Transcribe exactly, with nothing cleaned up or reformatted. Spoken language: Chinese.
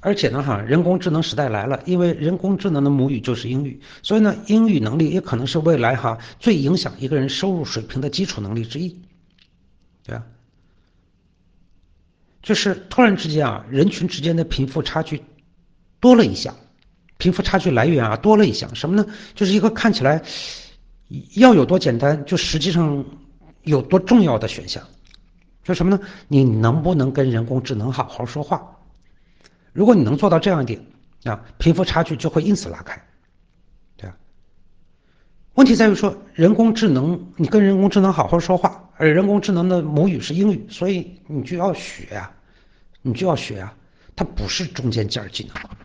而且呢，哈，人工智能时代来了，因为人工智能的母语就是英语，所以呢，英语能力也可能是未来哈最影响一个人收入水平的基础能力之一，对吧？就是突然之间啊，人群之间的贫富差距多了一项，贫富差距来源啊多了一项，什么呢？就是一个看起来要有多简单，就实际上有多重要的选项，就什么呢？你能不能跟人工智能好好说话？如果你能做到这样一点啊，贫富差距就会因此拉开，对吧？问题在于说，人工智能你跟人工智能好好说话，而人工智能的母语是英语，所以你就要学呀、啊你就要学呀、啊它不是中间件技能。